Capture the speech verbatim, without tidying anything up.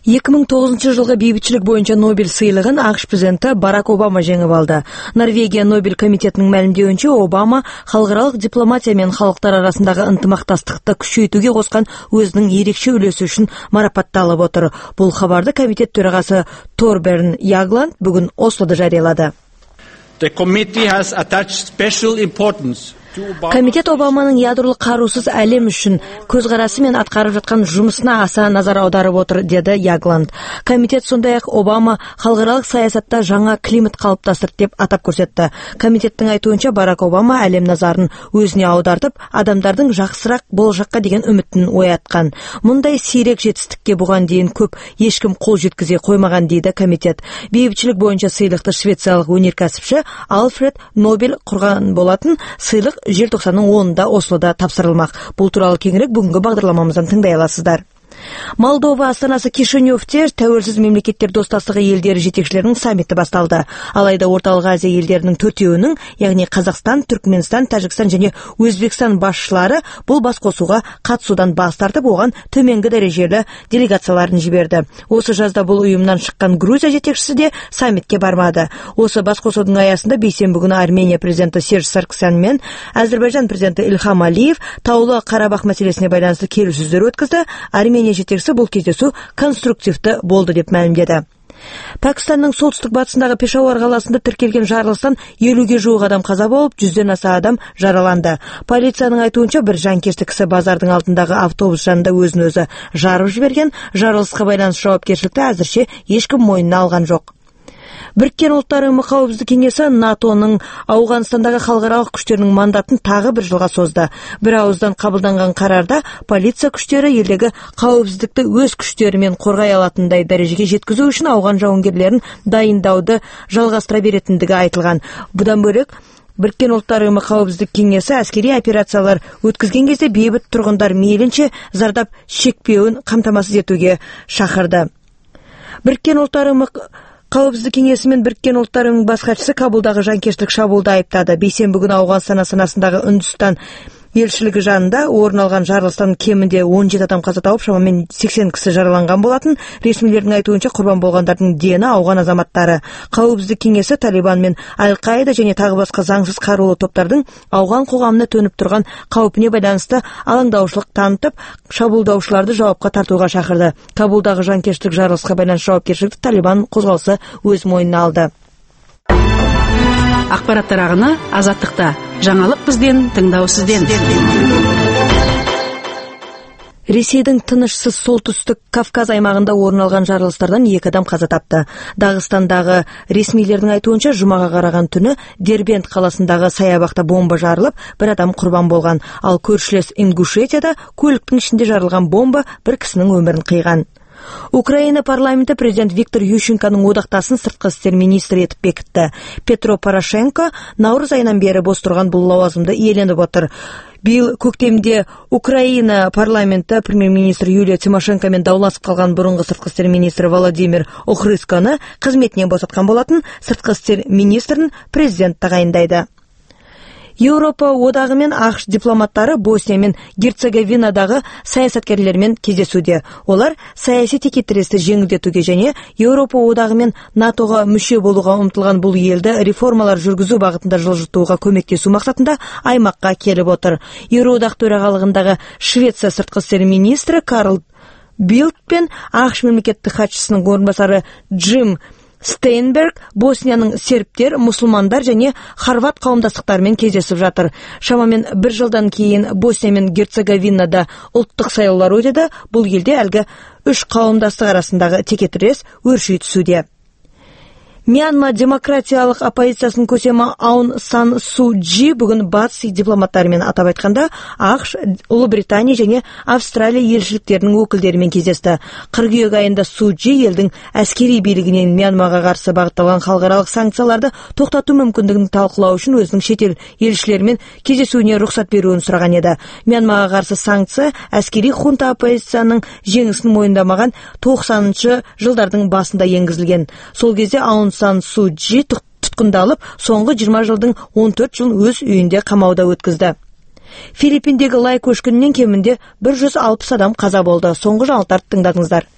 эки миң тогузунчу жылғы бейбітшілік бойынша Нобель сыйлығын АКШ президенті Барак Обама жеңіп алды. Норвегия Нобель комитетінің мәлімдеуінше, Обама халықаралық дипломатия мен халықтар арасындағы ынтымақтастықты күшейтуге қосқан өзінің ерекше үлесі үшін марапатталып отыр. Бұл хабарды комитет төрағасы Торберн Ягланд бүгін Ослода жариялады. The committee has attached special importance. Комитет Обаманың ядролық қарусыз әлем үшін көзқарасы мен атқарып жатқан жұмысына аса назар аударып отыр, деді Ягланд. Комитет сондай-ақ Обама халықаралық саясатта жаңа климат қалыптастырды деп атап көрсетті. Комитеттің айтуынша, Барак Обама әлем назарын өзіне аудартып, адамдардың жақсырақ болашаққа деген үмітін оятқан. Мұндай сирек жетістікке бұған дейін көп ешкім қол жеткізе қоймаған, дейді комитет. Бейбітшілік бойынша сыйлықты швециялық өнеркәсіпші Альфред Нобель құрған болатын. Сыйлық желтоқсанның онында Ослода тапсырылмақ. Бұл туралы кеңірек бүгінгі бағдарламамыздан тыңдай аласыздар. Молдова астанасы Кишиневте тәуелсіз мемлекеттер достастығы елдері жетекшілерінің саммиті басталды. Алайда Орталық Азия елдерінің төртеуінің, яғни Қазақстан, Түркменстан, Тәжікстан және Өзбекстан басшылары бұл басқосуға қатысудан бас тартып, оған төменгі дәрежелі делегацияларын жіберді. Осы жазда бұл ұйымнан шыққан Грузия жетекшісі де саммитке бармады. Осы басқосудың аясында бейсенбі күні Армения президенті Серж Саргсян мен Әзербайжан президенті Ильхам Алиев Таулы Қарабақ мәселесіне байланысты келіссөздер өткізді. Армения жетекшісі бұл кездесу конструктивті болды деп мәлімдеді. Пәкістанның солтүстік батысындағы Пешауар қаласында тіркелген жарылыстан елуге жуық адам қаза болып, жүзден аса адам жараланды. Полицияның айтуынша, бір жанкешті кісі базардың алдындағы автобус жанында өзін өзі жарып жіберген. Жарылысқа байланысты жауапкершілікті әзірше ешкім мойнына алған жоқ. Біріккен ұлттар ұйымы қауіпсіздік кеңесі НАТОның Ауғанстандағы халықаралық күштерінің мандатын тағы бір жылға созды. Бір ауыздан қабылданған қарарда полиция күштері елдегі қауіпсіздікті өз күштерімен қорғай алатындай дәрежеге жеткізу үшін ауған жауынгерлерін дайындауды жалғастыра беретіндігі айтылған. Бұдан бөлек, Біріккен ұлттар ұйымы қауіпсіздік кеңесі әскери операциялар өткізген кезде бейбіт тұрғындар мейлінше зардап шекпеуін қамтамасыз етуге шақырды. Біріккен ұлттар ұйымы Қауіпсіздік кеңесі мен Біріккен ұлттар ұйымының бас хатшысы Кабулдағы жанкештілік шабуылды айыптады. Бейсенбі күні Ауғанстан астанасындағы Үндістан елшілігі жанында орын алған жарылыстан кемінде он жеті адам қаза тауып, шамамен сексен кісі жараланған болатын. Ресмилердің айтуынша, құрбан болғандардың дені ауған азаматтары. Қауіпсіздік кеңесі Талибан мен Аль-Қаида және тағы басқа заңсыз қарулы топтардың ауған қоғамына төніп тұрған қауіпіне байланысты алаңдаушылық танытып, шабуылдаушыларды жауапқа тартуға шақырды. Кабулдағы жанкештілік жарылысқа байланысты жауапкершілікті Талибан қозғалысы өз мойнына алды. Ақпараттар ағыны Азаттықта. Жаңалық бізден, тыңдау сізден. Ресейдің тынышсыз солтүстік Кавказ аймағында орын алған жарылыстардан екі адам қаза тапты. Дағыстандағы ресмилердің айтуынша, жұмаға қараған түні Дербент қаласындағы саябақта бомба жарылып, бір адам құрбан болған. Ал көршілес Ингушетияда көліктің ішінде жарылған бомба бір кісінің өмірін қиған. Украина парламенті президент Виктор Ющенконың одақтасын сыртқы істер министрі етіп бекітті. Петро Порошенко наурыз айынан бері бос тұрған бұл лауазымды иеленіп отыр. Биыл көктемде Украина парламенті премьер-министр Юлия Тимошенкомен дауласып қалған бұрынғы сыртқы істер министрі Владимир Охридсконы қызметінен босатқан болатын. Сыртқы істер министрін президент тағайындайды. Еуропа одағы мен АКШ дипломаттары Босния мен Герцеговинадағы саясаткерлермен кездесуде. Олар саяси текетіресті жеңілдетуге және Еуропа одағы мен НАТОға мүше болуға ұмтылған бұл елді реформалар жүргізу бағытында жылжытуға көмектесу мақсатында аймаққа келіп отыр. Еуроодақ төрағалығындағы Швеция сыртқы істер министрі Карл Билт пен АКШ мемлекеттік хатшысының орынбасары Джим Стейнберг Боснияның сербтер, мұсылмандар және хорват қауымдастықтарымен кездесіп жатыр. Шамамен бір жылдан кейін Босния мен Герцеговинада ұлттық сайлаулар өтеді. Бұл елде әлгі үш қауымдастық арасындағы текетірес өрши түсуде. Мьянма демократиялық оппозициясының көсемі Аун Сан Су Чжи бүгін батыс дипломаттарымен, атап айтқанда АКШ, Ұлыбритания және Австралия елшіліктерінің өкілдерімен кездесті. Қыркүйек айында Су Чжи елдің әскери билігінен Мьянмаға қарсы бағытталған халықаралық санкцияларды тоқтату мүмкіндігін талқылау үшін өзінің шетел елшілерімен кездесуіне рұқсат беруін сұраған еді. Мьянмаға қарсы санкция әскери хунта оппозицияның жеңісін мойындамаған тоқсаныншы жылдардың басында енгізілген. Сол кезде Аун Сан Су Чжи тұтқындалып, соңғы жиырма жылдың он төрт жылын өз үйінде қамауда өткізді. Филиппиндегі лай көшкінінен кемінде бір жүз алпыс адам қаза болды. Соңғы жаңалықтарды тыңдадыңыздар.